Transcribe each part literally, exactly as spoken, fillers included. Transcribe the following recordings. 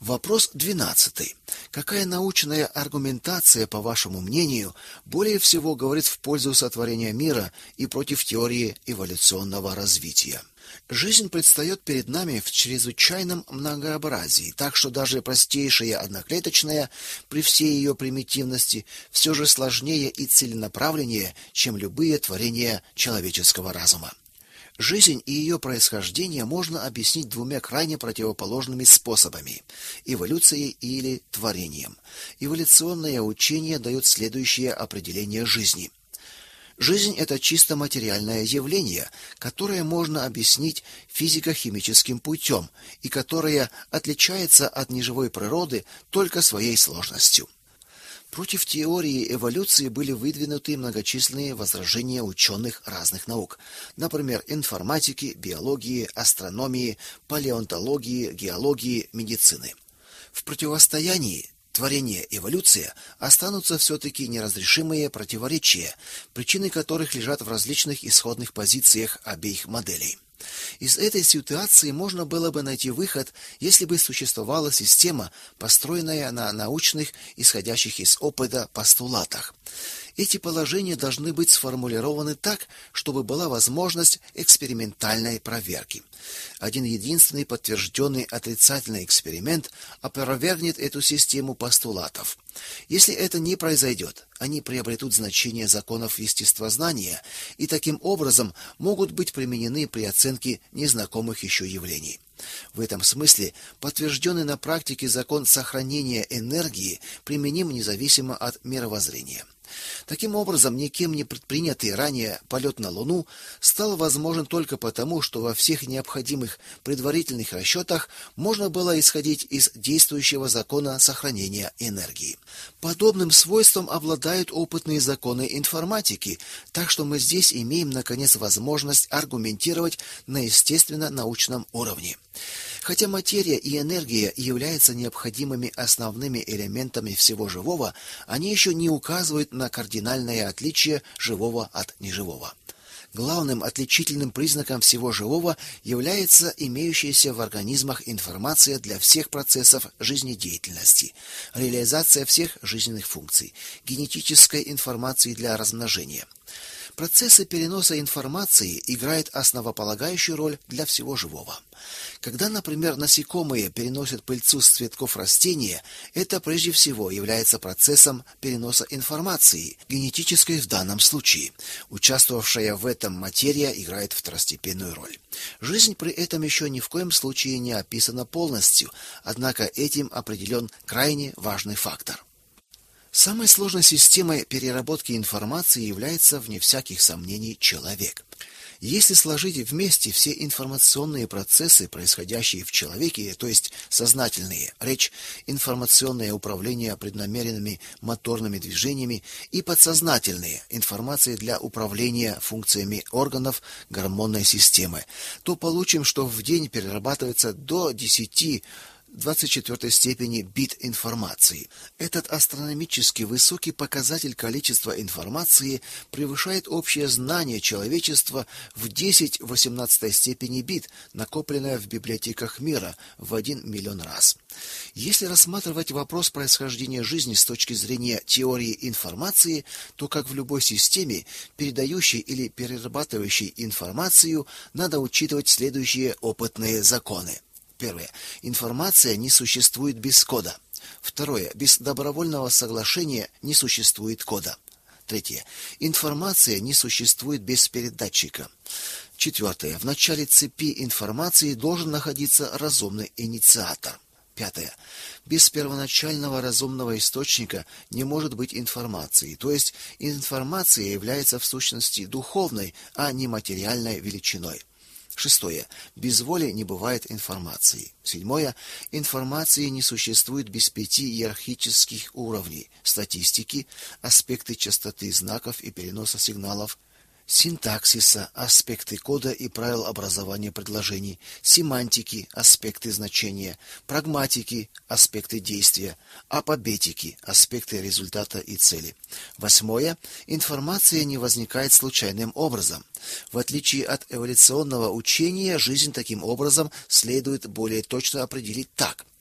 Вопрос двенадцатый. Какая научная аргументация, по вашему мнению, более всего говорит в пользу сотворения мира и против теории эволюционного развития? Жизнь предстает перед нами в чрезвычайном многообразии, так что даже простейшая одноклеточная, при всей ее примитивности, все же сложнее и целенаправленнее, чем любые творения человеческого разума. Жизнь и ее происхождение можно объяснить двумя крайне противоположными способами – эволюцией или творением. Эволюционное учение дает следующее определение жизни. Жизнь – это чисто материальное явление, которое можно объяснить физико-химическим путем и которое отличается от неживой природы только своей сложностью. Против теории эволюции были выдвинуты многочисленные возражения ученых разных наук, например, информатики, биологии, астрономии, палеонтологии, геологии, медицины. В противостоянии творение-эволюция останутся все-таки неразрешимые противоречия, причины которых лежат в различных исходных позициях обеих моделей. Из этой ситуации можно было бы найти выход, если бы существовала система, построенная на научных, исходящих из опыта, постулатах. Эти положения должны быть сформулированы так, чтобы была возможность экспериментальной проверки. Один единственный подтвержденный отрицательный эксперимент опровергнет эту систему постулатов. Если это не произойдет, они приобретут значение законов естествознания и таким образом могут быть применены при оценке незнакомых еще явлений. В этом смысле подтвержденный на практике закон сохранения энергии применим независимо от мировоззрения. Таким образом, никем не предпринятый ранее полет на Луну стал возможен только потому, что во всех необходимых предварительных расчетах можно было исходить из действующего закона сохранения энергии. Подобным свойством обладают опытные законы информатики, так что мы здесь имеем, наконец, возможность аргументировать на естественно-научном уровне. Хотя материя и энергия являются необходимыми основными элементами всего живого, они еще не указывают на кардинальное отличие живого от неживого. Главным отличительным признаком всего живого является имеющаяся в организмах информация для всех процессов жизнедеятельности, реализация всех жизненных функций, генетической информации для размножения. Процессы переноса информации играют основополагающую роль для всего живого. Когда, например, насекомые переносят пыльцу с цветков растения, это прежде всего является процессом переноса информации, генетической в данном случае. Участвовавшая в этом материя играет второстепенную роль. Жизнь при этом еще ни в коем случае не описана полностью, однако этим определен крайне важный фактор. Самой сложной системой переработки информации является, вне всяких сомнений, человек. Если сложить вместе все информационные процессы, происходящие в человеке, то есть сознательные, речь, информационное управление преднамеренными моторными движениями и подсознательные, информации для управления функциями органов гормонной системы, то получим, что в день перерабатывается до десяти двадцать четвёртой степени бит информации. Этот астрономически высокий показатель количества информации превышает общее знание человечества в десять в восемнадцатой степени бит, накопленное в библиотеках мира в один миллион раз. Если рассматривать вопрос происхождения жизни с точки зрения теории информации, то, как в любой системе, передающей или перерабатывающей информацию, надо учитывать следующие опытные законы. Первое. Информация не существует без кода. Второе. Без добровольного соглашения не существует кода. Третье. Информация не существует без передатчика. Четвертое. В начале цепи информации должен находиться разумный инициатор. Пятое. Без первоначального разумного источника не может быть информации, то есть информация является в сущности духовной, а не материальной величиной. Шестое. Без воли не бывает информации. Седьмое. Информации не существует без пяти иерархических уровней: статистики, аспекты частоты знаков и переноса сигналов, синтаксиса, аспекты кода и правил образования предложений, семантики, аспекты значения, прагматики, аспекты действия, апобетики, аспекты результата и цели. Восьмое. Информация не возникает случайным образом. В отличие от эволюционного учения, жизнь таким образом следует более точно определить так.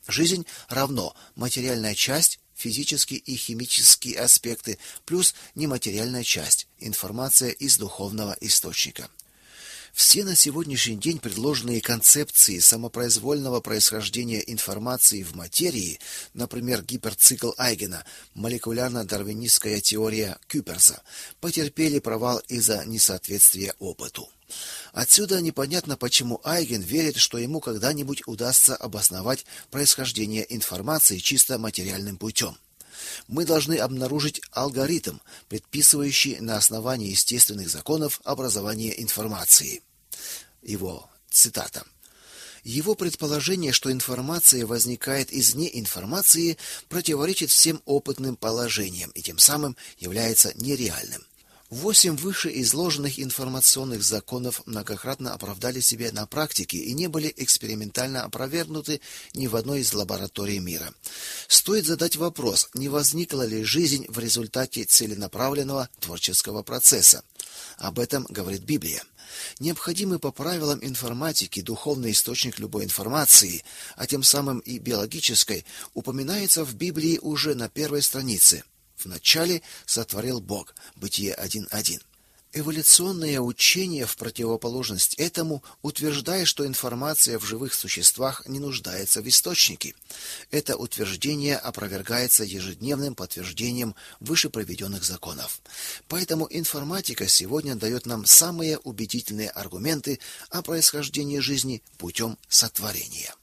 Жизнь равно материальная часть, физические и химические аспекты, плюс нематериальная часть, информация из духовного источника. Все на сегодняшний день предложенные концепции самопроизвольного происхождения информации в материи, например, гиперцикл Айгена, молекулярно-дарвинистская теория Кюперса, потерпели провал из-за несоответствия опыту. Отсюда непонятно, почему Айген верит, что ему когда-нибудь удастся обосновать происхождение информации чисто материальным путем. Мы должны обнаружить алгоритм, предписывающий на основании естественных законов образование информации. Его цитата. Его предположение, что информация возникает из неинформации, противоречит всем опытным положениям и тем самым является нереальным. Восемь вышеизложенных информационных законов многократно оправдали себя на практике и не были экспериментально опровергнуты ни в одной из лабораторий мира. Стоит задать вопрос, не возникла ли жизнь в результате целенаправленного творческого процесса. Об этом говорит Библия. Необходимый по правилам информатики духовный источник любой информации, а тем самым и биологической, упоминается в Библии уже на первой странице. Вначале сотворил Бог. Бытие один один. Эволюционное учение в противоположность этому утверждает, что информация в живых существах не нуждается в источнике. Это утверждение опровергается ежедневным подтверждением выше приведенных законов. Поэтому информатика сегодня дает нам самые убедительные аргументы о происхождении жизни путем сотворения.